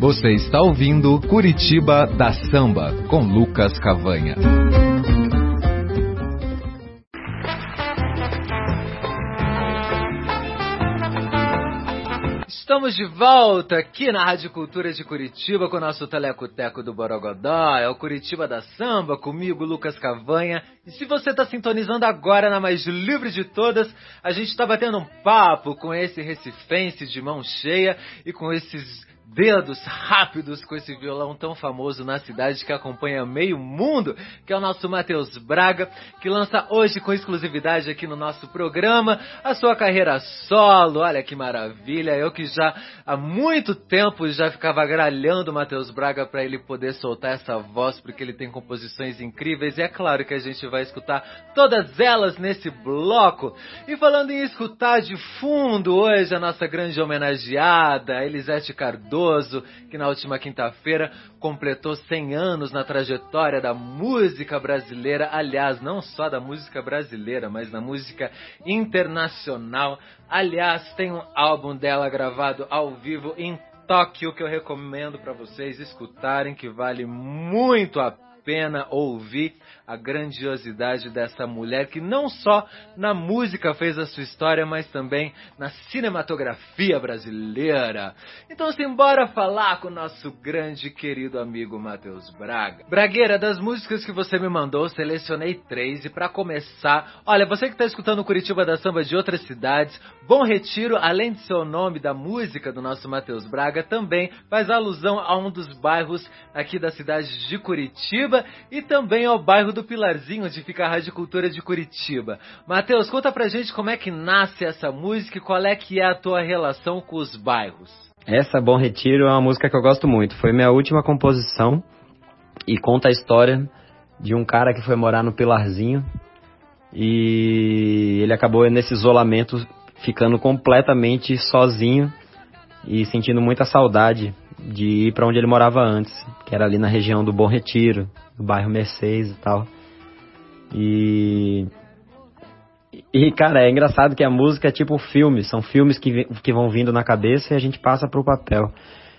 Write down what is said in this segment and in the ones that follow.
Você está ouvindo Curitiba da Samba, com Lucas Cavanha. Estamos de volta aqui na Rádio Cultura de Curitiba com o nosso Teleco-Teco do Borogodó. É o Curitiba da Samba, comigo, Lucas Cavanha. E se você está sintonizando agora na mais livre de todas, a gente está batendo um papo com esse recifense de mão cheia e com esses dedos rápidos, com esse violão tão famoso na cidade que acompanha meio mundo, que é o nosso Matheus Braga, que lança hoje com exclusividade aqui no nosso programa a sua carreira solo. Olha que maravilha, eu que já há muito tempo já ficava gralhando o Matheus Braga para ele poder soltar essa voz, porque ele tem composições incríveis e é claro que a gente vai escutar todas elas nesse bloco. E falando em escutar de fundo, hoje a nossa grande homenageada, Elisete Cardoso, que na última quinta-feira completou 100 anos na trajetória da música brasileira, aliás, não só da música brasileira, mas da música internacional. Aliás, tem um álbum dela gravado ao vivo em Tóquio que eu recomendo para vocês escutarem, que vale muito a pena ouvir a grandiosidade dessa mulher que não só na música fez a sua história, mas também na cinematografia brasileira. Então, simbora falar com o nosso grande querido amigo Matheus Braga. Bragueira, das músicas que você me mandou, selecionei 3 e para começar, olha, você que está escutando Curitiba da Samba de outras cidades, Bom Retiro, além de ser o nome da música do nosso Matheus Braga, também faz alusão a um dos bairros aqui da cidade de Curitiba e também ao bairro do Pilarzinho, onde fica a Rádio Cultura de Curitiba. Matheus, conta pra gente como é que nasce essa música e qual é que é a tua relação com os bairros. Essa, Bom Retiro, é uma música que eu gosto muito. Foi minha última composição e conta a história de um cara que foi morar no Pilarzinho e ele acabou nesse isolamento ficando completamente sozinho e sentindo muita saudade de ir para onde ele morava antes, que era ali na região do Bom Retiro, do bairro Mercedes e tal. E cara, é engraçado que a música é tipo filme, são filmes que vão vindo na cabeça e a gente passa pro papel.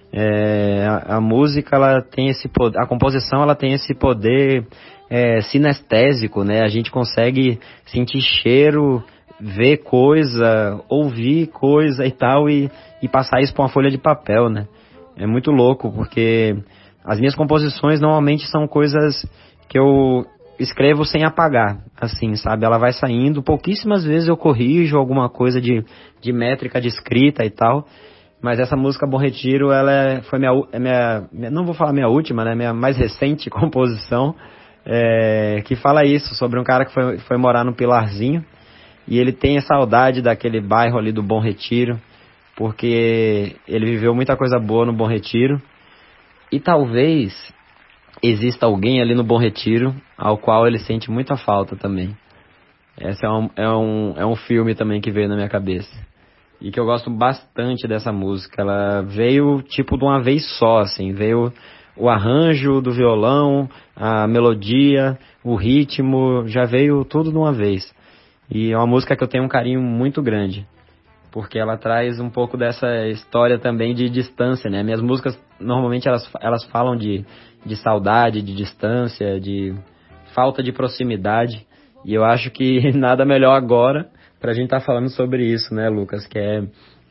A música, ela tem esse poder, a composição, ela tem esse poder sinestésico, né? A gente consegue sentir cheiro, ver coisa, ouvir coisa e tal, e passar isso pra uma folha de papel, né? É muito louco, porque as minhas composições normalmente são coisas que eu escrevo sem apagar, assim, sabe? Ela vai saindo, pouquíssimas vezes eu corrijo alguma coisa de métrica de escrita e tal, mas essa música Bom Retiro, ela foi minha, não vou falar minha última, né? Minha mais recente composição, que fala isso, sobre um cara que foi morar no Pilarzinho, e ele tem saudade daquele bairro ali do Bom Retiro, porque ele viveu muita coisa boa no Bom Retiro, e talvez exista alguém ali no Bom Retiro ao qual ele sente muita falta também. Esse é um filme também que veio na minha cabeça, e que eu gosto bastante dessa música. Ela veio tipo de uma vez só, assim, veio o arranjo do violão, a melodia, o ritmo, já veio tudo de uma vez. E é uma música que eu tenho um carinho muito grande, porque ela traz um pouco dessa história também de distância, né? Minhas músicas, normalmente, elas falam de saudade, de distância, de falta de proximidade, e eu acho que nada melhor agora pra gente estar falando sobre isso, né, Lucas? Que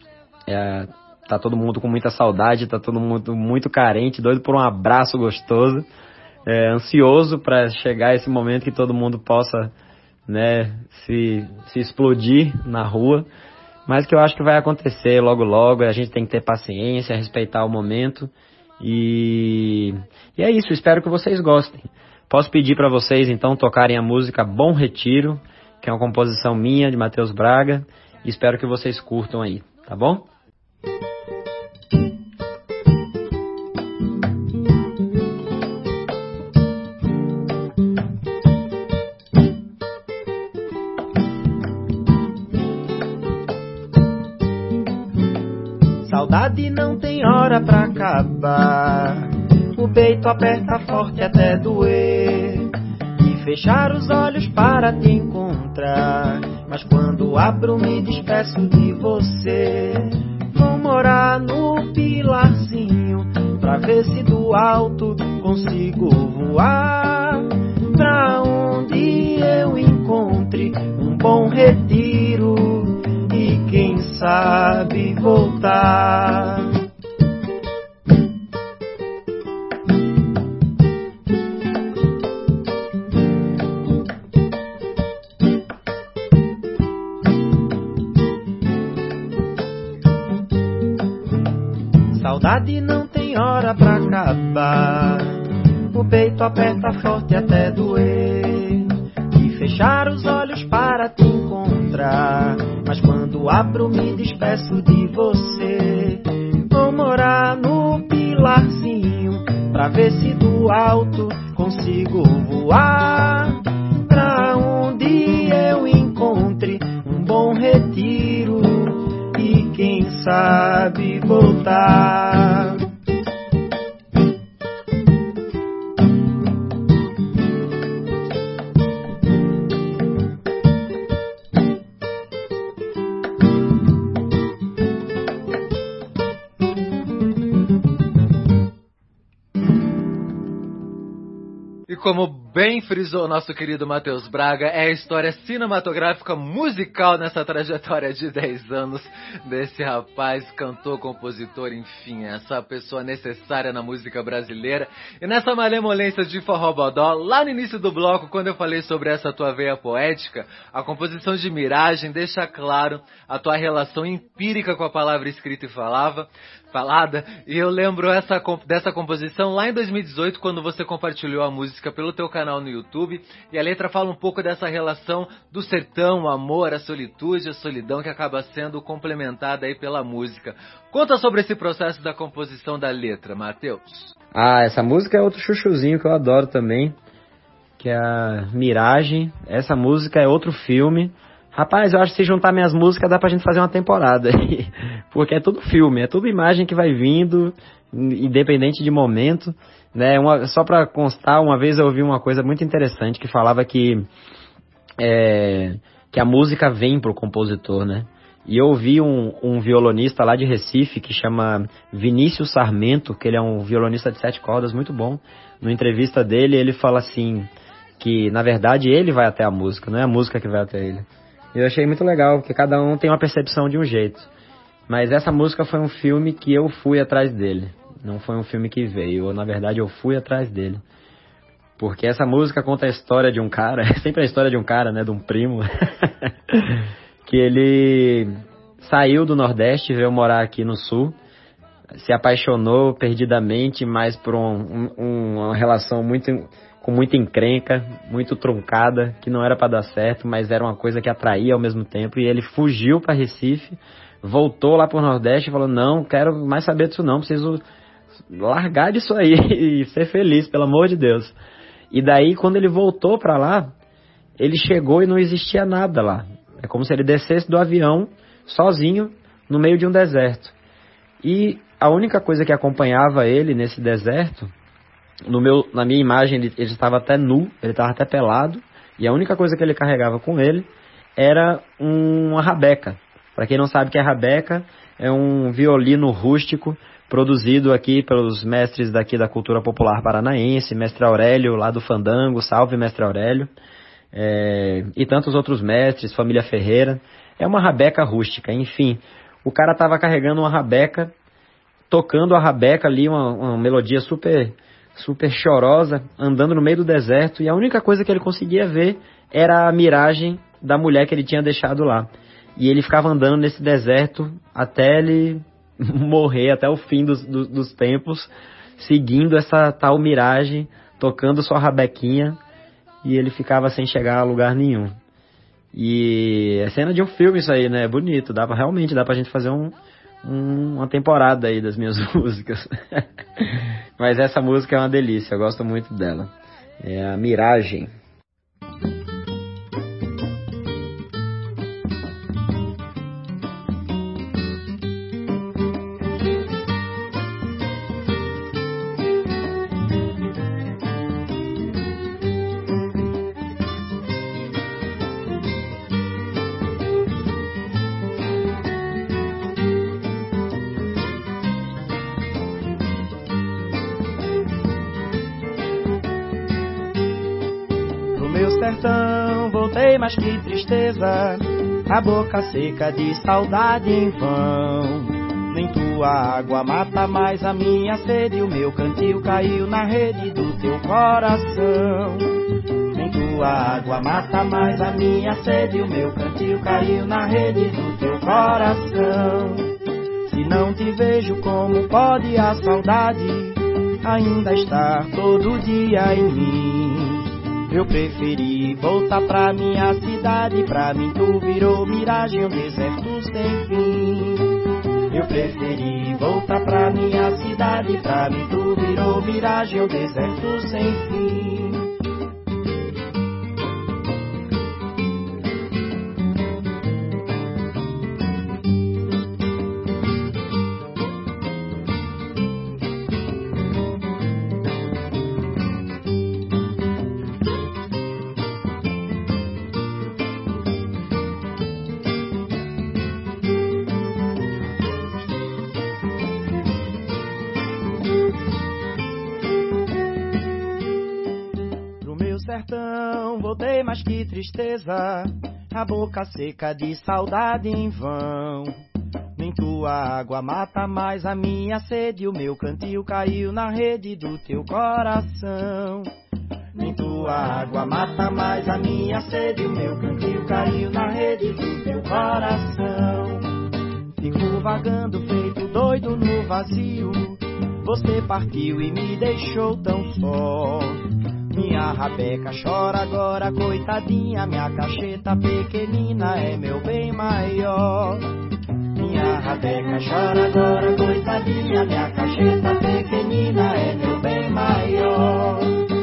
tá todo mundo com muita saudade, tá todo mundo muito carente, doido por um abraço gostoso, ansioso pra chegar esse momento que todo mundo possa, né, se explodir na rua, mas que eu acho que vai acontecer logo logo. A gente tem que ter paciência, respeitar o momento, e é isso. Espero que vocês gostem. Posso pedir para vocês então tocarem a música Bom Retiro, que é uma composição minha, de Matheus Braga, e espero que vocês curtam aí, tá bom? Saudade não tem hora pra acabar, o peito aperta forte até doer, e fechar os olhos para te encontrar, mas quando abro me despeço de você. Vou morar no Pilarzinho, pra ver se do alto consigo voar, pra onde eu encontre um bom retiro e quem sabe voltar. Saudade não tem hora pra acabar, o peito aperta forte até doer, e fechar os olhos para te encontrar, mas quando abro me despeço de você. Vou morar no pilarzinho, pra ver se do alto consigo voar, pra onde eu encontre um bom retiro e quem sabe voltar. E como bem frisou o nosso querido Matheus Braga, é a história cinematográfica musical nessa trajetória de 10 anos desse rapaz, cantor, compositor, enfim, essa pessoa necessária na música brasileira. E nessa malemolência de forró bodó, lá no início do bloco, quando eu falei sobre essa tua veia poética, a composição de Miragem deixa claro a tua relação empírica com a palavra escrita e falada, e eu lembro dessa composição lá em 2018, quando você compartilhou a música pelo teu canal no YouTube, e a letra fala um pouco dessa relação do sertão, o amor, a solitude, a solidão, que acaba sendo complementada aí pela música. Conta sobre esse processo da composição da letra, Matheus. Essa música é outro chuchuzinho que eu adoro também, que é a Miragem. Essa música é outro filme. Rapaz, eu acho que se juntar minhas músicas dá pra gente fazer uma temporada. Porque é tudo filme, é tudo imagem que vai vindo, independente de momento, né? Só pra constar, uma vez eu ouvi uma coisa muito interessante que falava que a música vem pro compositor, né? E eu ouvi um violonista lá de Recife que chama Vinícius Sarmento, que ele é um violonista de 7 cordas muito bom. Numa entrevista dele, ele fala assim, que na verdade ele vai até a música, não é a música que vai até ele. Eu achei muito legal, porque cada um tem uma percepção de um jeito. Mas essa música foi um filme que eu fui atrás dele. Não foi um filme que veio. Na verdade, eu fui atrás dele. Porque essa música conta a história de um cara, é sempre a história de um cara, né, de um primo, que ele saiu do Nordeste, veio morar aqui no Sul, se apaixonou perdidamente, mas por uma relação com muita encrenca, muito truncada, que não era para dar certo, mas era uma coisa que atraía ao mesmo tempo, e ele fugiu para Recife, voltou lá pro Nordeste e falou, não, quero mais saber disso não, preciso largar disso aí e ser feliz, pelo amor de Deus. E daí, quando ele voltou para lá, ele chegou e não existia nada lá. É como se ele descesse do avião, sozinho, no meio de um deserto. E a única coisa que acompanhava ele nesse deserto, na minha imagem ele estava até nu, ele estava até pelado, e a única coisa que ele carregava com ele era uma rabeca. Para quem não sabe o que é rabeca, é um violino rústico produzido aqui pelos mestres daqui da cultura popular paranaense, mestre Aurélio lá do Fandango, salve mestre Aurélio, e tantos outros mestres, família Ferreira. É uma rabeca rústica, enfim. O cara estava carregando uma rabeca, tocando a rabeca ali, uma melodia super chorosa, andando no meio do deserto, e a única coisa que ele conseguia ver era a miragem da mulher que ele tinha deixado lá. E ele ficava andando nesse deserto até ele morrer, até o fim dos tempos, seguindo essa tal miragem, tocando sua rabequinha, e ele ficava sem chegar a lugar nenhum. E é cena de um filme isso aí, né? É bonito, realmente dá pra gente fazer uma temporada aí das minhas músicas. Mas essa música é uma delícia, eu gosto muito dela. É a Miragem. sertão voltei, mas que tristeza, a boca seca de saudade em vão. Nem tua água mata mais a minha sede, o meu cantil caiu na rede do teu coração. Nem tua água mata mais a minha sede, o meu cantil caiu na rede do teu coração. Se não te vejo, como pode a saudade ainda estar todo dia em mim? Eu preferi voltar pra minha cidade, pra mim tu virou miragem, um deserto sem fim. Eu preferi voltar pra minha cidade, pra mim tu virou miragem, um deserto sem fim. Sertão, voltei, mas que tristeza, a boca seca de saudade em vão. Nem tua água mata mais a minha sede, o meu cantil caiu na rede do teu coração. Nem tua água mata mais a minha sede, o meu cantil caiu na rede do teu coração. Fico vagando feito doido no vazio, você partiu e me deixou tão só. Minha rabeca chora agora, coitadinha, minha cacheta pequenina é meu bem maior. Minha rabeca chora agora, coitadinha, minha cacheta pequenina é meu bem maior.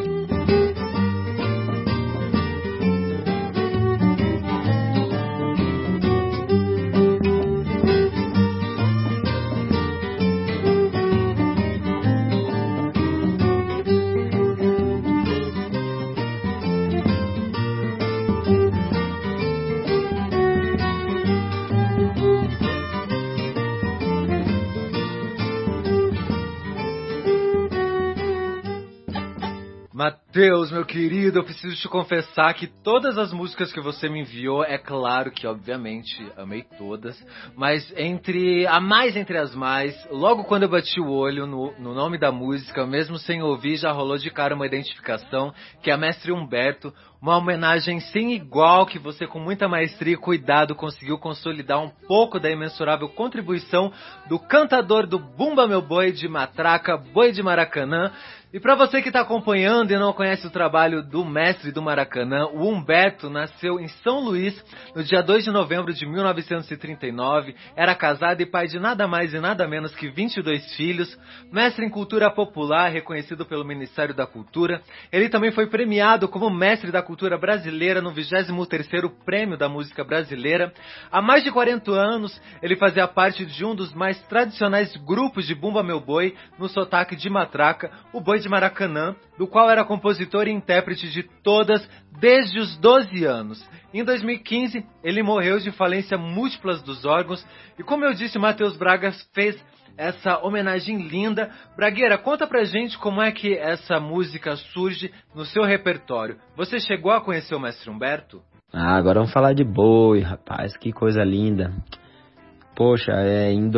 Mateus, meu querido, eu preciso te confessar que todas as músicas que você me enviou, é claro que, obviamente, amei todas, mas entre as mais, logo quando eu bati o olho no nome da música, mesmo sem ouvir, já rolou de cara uma identificação, que é a Mestre Humberto, uma homenagem sem igual que você, com muita maestria e cuidado, conseguiu consolidar um pouco da imensurável contribuição do cantador do Bumba Meu Boi de Matraca, Boi de Maracanã. E para você que está acompanhando e não conhece o trabalho do mestre do Maracanã, o Humberto nasceu em São Luís no dia 2 de novembro de 1939, era casado e pai de nada mais e nada menos que 22 filhos, mestre em cultura popular, reconhecido pelo Ministério da Cultura. Ele também foi premiado como mestre da cultura brasileira no 23º Prêmio da Música Brasileira. Há mais de 40 anos, ele fazia parte de um dos mais tradicionais grupos de Bumba Meu Boi, no sotaque de Matraca, o Boi de Maracanã, do qual era compositor e intérprete de todas desde os 12 anos. Em 2015, ele morreu de falência múltiplas dos órgãos e, como eu disse, Matheus Braga fez essa homenagem linda. Bragueira, conta pra gente como é que essa música surge no seu repertório. Você chegou a conhecer o Mestre Humberto? Agora vamos falar de boi, rapaz, que coisa linda. Poxa, em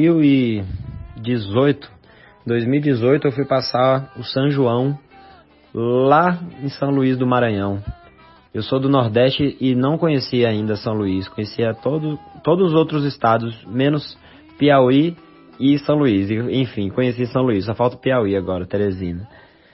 2018 eu fui passar o São João lá em São Luís do Maranhão. Eu sou do Nordeste e não conhecia ainda São Luís. Conhecia todos os outros estados, menos Piauí e São Luís. Enfim, conheci São Luís. Só falta Piauí agora, Teresina.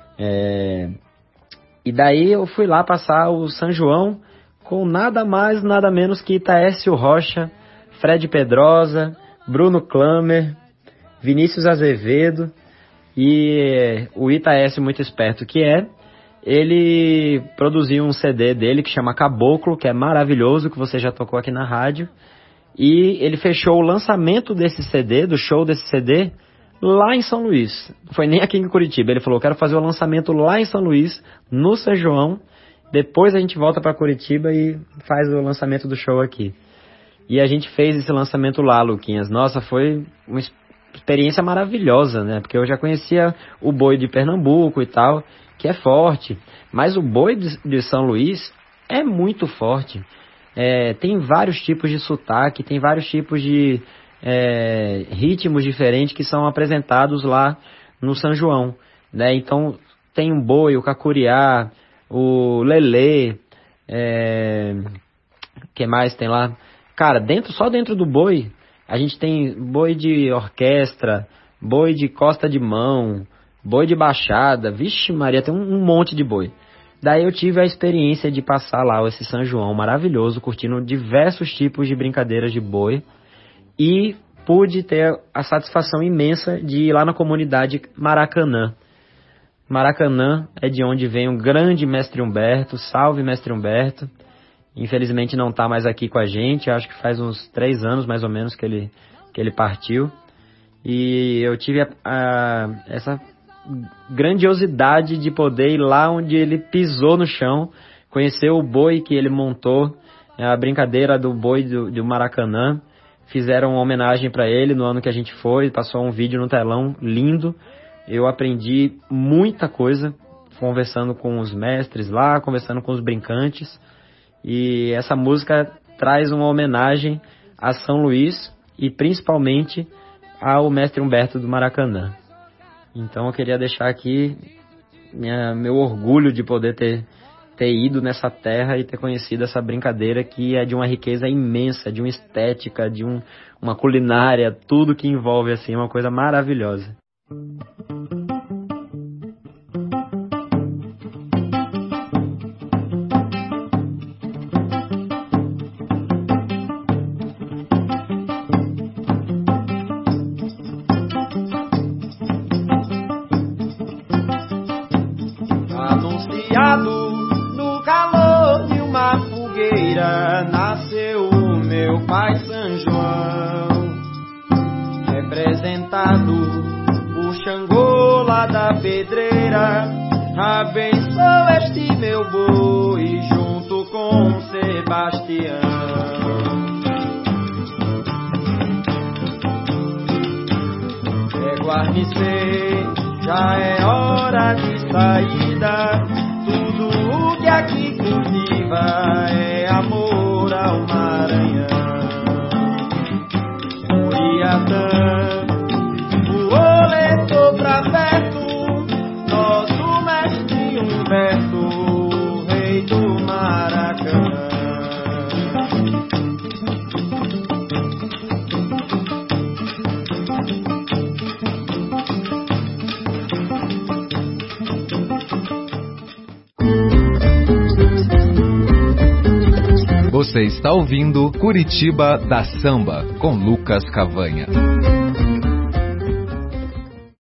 E daí eu fui lá passar o São João com nada mais, nada menos que Itaécio Rocha, Fred Pedrosa, Bruno Klammer, Vinícius Azevedo e o Itaécio, muito esperto que ele produziu um CD dele que chama Caboclo, que é maravilhoso, que você já tocou aqui na rádio, e ele fechou o lançamento desse CD, do show desse CD, lá em São Luís. Não foi nem aqui em Curitiba, ele falou, quero fazer o lançamento lá em São Luís, no São João, depois a gente volta para Curitiba e faz o lançamento do show aqui. E a gente fez esse lançamento lá, Luquinhas. Nossa, foi uma experiência maravilhosa, né? Porque eu já conhecia o boi de Pernambuco e tal, que é forte. Mas o boi de São Luís é muito forte. Tem vários tipos de sotaque, tem vários tipos de ritmos diferentes que são apresentados lá no São João, né? Então tem o boi, o cacuriá, o lelê, que mais tem lá? Cara, só dentro do boi, a gente tem boi de orquestra, boi de costa de mão, boi de baixada, vixe Maria, tem um monte de boi. Daí eu tive a experiência de passar lá esse São João maravilhoso, curtindo diversos tipos de brincadeiras de boi, e pude ter a satisfação imensa de ir lá na comunidade Maracanã. Maracanã é de onde vem o grande Mestre Humberto, salve Mestre Humberto. Infelizmente não está mais aqui com a gente, acho que faz uns 3 anos mais ou menos que ele partiu. E eu tive essa grandiosidade de poder ir lá onde ele pisou no chão, conhecer o boi que ele montou, a brincadeira do boi do Maracanã. Fizeram uma homenagem para ele no ano que a gente foi, passou um vídeo no telão lindo. Eu aprendi muita coisa conversando com os mestres lá, conversando com os brincantes. E essa música traz uma homenagem a São Luís e principalmente ao Mestre Humberto do Maracanã. Então eu queria deixar aqui meu orgulho de poder ter ido nessa terra e ter conhecido essa brincadeira que é de uma riqueza imensa, de uma estética, de uma culinária, tudo que envolve assim, uma coisa maravilhosa. Anunciado no calor de uma fogueira, nasceu o meu pai São João, representado por Xangô lá da pedreira. Abençoa este meu boi junto com Sebastião. Guarnecer, já é hora de saída. Tudo o que aqui cultiva é amor ao Maranhão. Uriatã, o oleto pra perto, nosso mestre Humberto, rei do Maracanã. Você está ouvindo Curitiba da Samba, com Lucas Cavanha.